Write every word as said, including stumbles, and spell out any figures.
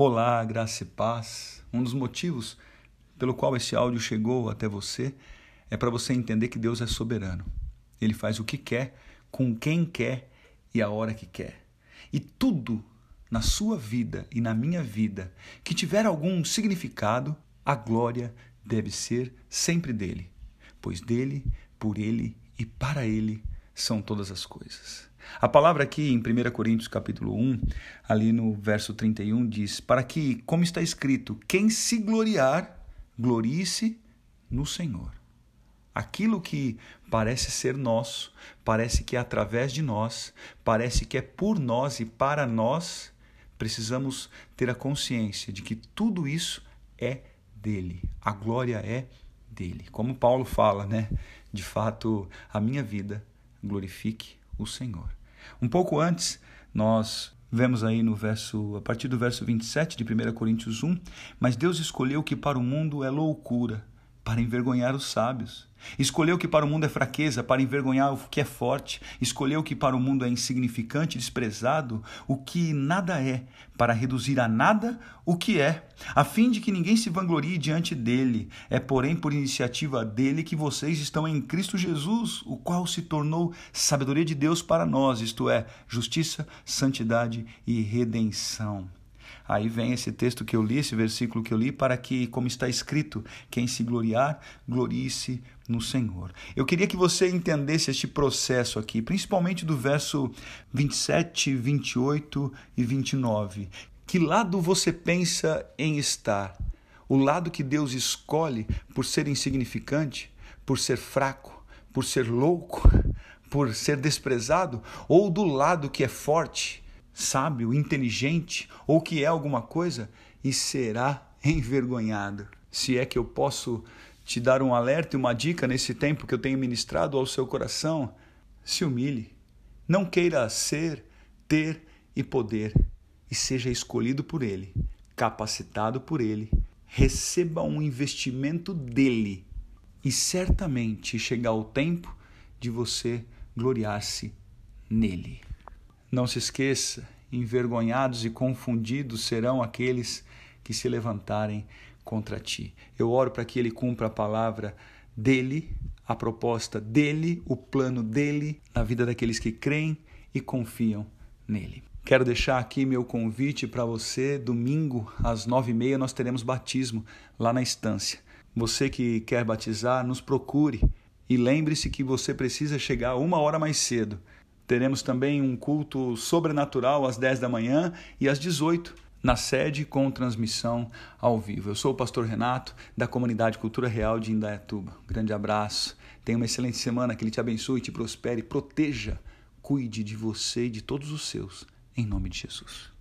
Olá, graça e paz. Um dos motivos pelo qual esse áudio chegou até você é para você entender que Deus é soberano. Ele faz o que quer, com quem quer e a hora que quer. E tudo na sua vida e na minha vida que tiver algum significado, a glória deve ser sempre dele, pois dele, por ele e para ele são todas as coisas. A palavra aqui em primeira Coríntios capítulo um, ali no verso trinta e um, diz: para que, como está escrito, quem se gloriar, glorie-se no Senhor. Aquilo que parece ser nosso, parece que é através de nós, parece que é por nós e para nós, precisamos ter a consciência de que tudo isso é dele. A glória é dele. Como Paulo fala, né? De fato, a minha vida glorifique o Senhor. Um pouco antes, nós vemos aí no verso, a partir do verso vinte e sete de primeira Coríntios um, mas Deus escolheu que para o mundo é loucura, para envergonhar os sábios. Escolheu que para o mundo é fraqueza, para envergonhar o que é forte. Escolheu que para o mundo é insignificante, desprezado, o que nada é, para reduzir a nada o que é, a fim de que ninguém se vanglorie diante dele. É, porém, por iniciativa dele que vocês estão em Cristo Jesus, o qual se tornou sabedoria de Deus para nós, isto é, justiça, santidade e redenção. Aí vem esse texto que eu li, esse versículo que eu li, para que, como está escrito, quem se gloriar, glorie-se no Senhor. Eu queria que você entendesse este processo aqui, principalmente do verso vinte e sete, vinte e oito e vinte e nove. Que lado você pensa em estar? O lado que Deus escolhe por ser insignificante, por ser fraco, por ser louco, por ser desprezado? Ou do lado que é forte, sábio, inteligente, ou que é alguma coisa e será envergonhado? Se é que eu posso te dar um alerta e uma dica nesse tempo que eu tenho ministrado ao seu coração, se humilhe. Não queira ser, ter e poder, e seja escolhido por ele, capacitado por ele, receba um investimento dele e certamente chegará o tempo de você gloriar-se nele. Não se esqueça, envergonhados e confundidos serão aqueles que se levantarem contra ti. Eu oro para que ele cumpra a palavra dele, a proposta dele, o plano dele na vida daqueles que creem e confiam nele. Quero deixar aqui meu convite para você. Domingo, às nove e meia, nós teremos batismo lá na estância. Você que quer batizar, nos procure e lembre-se que você precisa chegar uma hora mais cedo. Teremos também um culto sobrenatural às dez da manhã e às dezoito, na sede com transmissão ao vivo. Eu sou o pastor Renato, da Comunidade Cultura Real de Indaiatuba. Um grande abraço, tenha uma excelente semana, que ele te abençoe, te prospere, proteja, cuide de você e de todos os seus, em nome de Jesus.